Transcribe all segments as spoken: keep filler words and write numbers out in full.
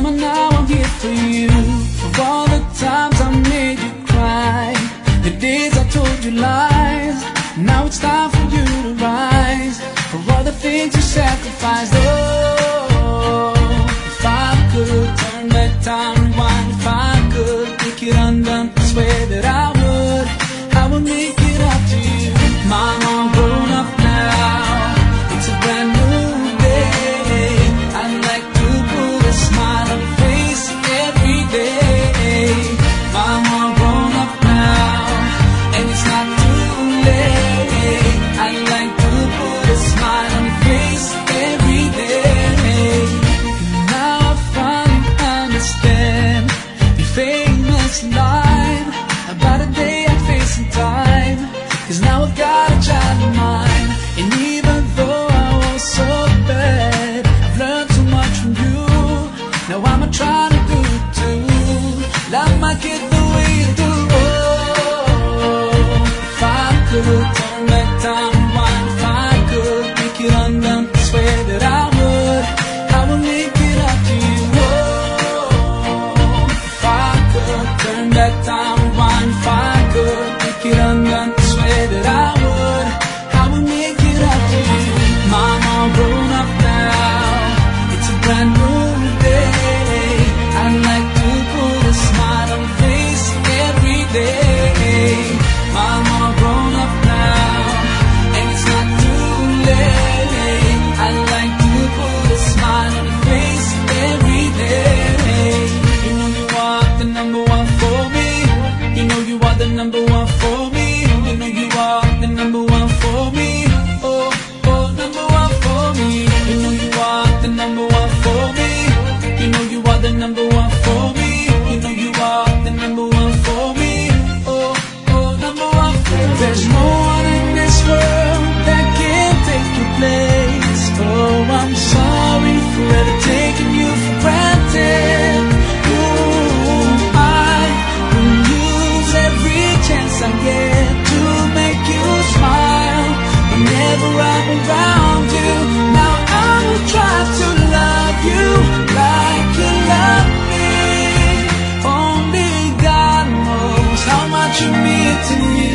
Mama, now I'm here for you. For all the times I made you cry, the days I told you lies. Now it's time for you to rise. For all the things you sacrificed. Oh, if I could turn back time, rewind. If I could make it undone, I swear that I would. I would make it up to you. Mama, I'm grown up now. It's a brand new day. I'd like to put a smile on your face every day. Mama, I'm grown up now, and it's not too late. I'd like to put a smile on your face every day. Now I finally understand the famous line about a day I face in time. Cause now I've got a child of mine. And even though I was so bad, I've learned so much from you. Now I'm trying to do it too. Love my kid the way you do. Oh, if I could turn back time, rewind. If I could make it undone, I swear that I would. I would make it up to you. Oh, if I could turn back time, rewind. If I could make it undone, I swear that I would. I would make it up to you. Mama, I'm grown up now. It's a brand new day. I'd like to put a smile on your face every day. Mama, I'm grown up now, and it's not too late. I'd like to put a smile on your face every day. You know you are the number one for me. You know you are the number one for me. You know you are the number one for me. Oh, oh, number one for me. You know you are the number one for me. You know you are the number one for me. You know you are the number one for me. Oh, oh, number one for me. There's no one in this world that can take your place. Oh, I'm sorry for ever taking you for granted. Ooh, I will use every chance I get to make you smile. Whenever I'm around you, now I will try to love you like you love me. Only God knows how much you mean to me.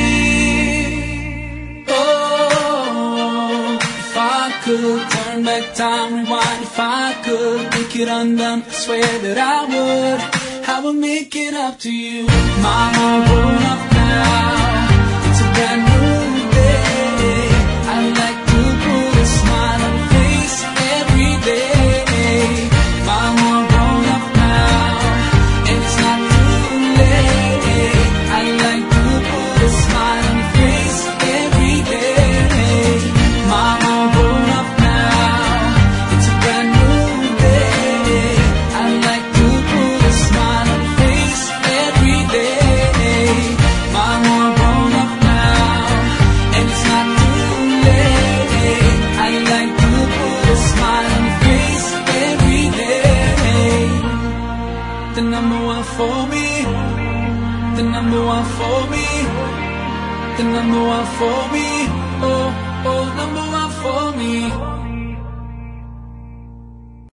Oh, if I could turn back time, rewind. If I could make it undone, I swear that I would. I would make it up to you. Mama, I'm grown up now. It's a brand new day. I'd like to put a smile on your face every day. Mama, I'm grown up now, and it's not too late. I'd like to put a smile on your face every day. Mama, I'm grown up now. It's a brand new day. I'd like to put a smile on your face every day. Mama, I'm grown up now, and it's not too late. I'd like to put a smile on your face every day. The number one for me. The number one for me. The number one for me. Oh, oh, number one for me.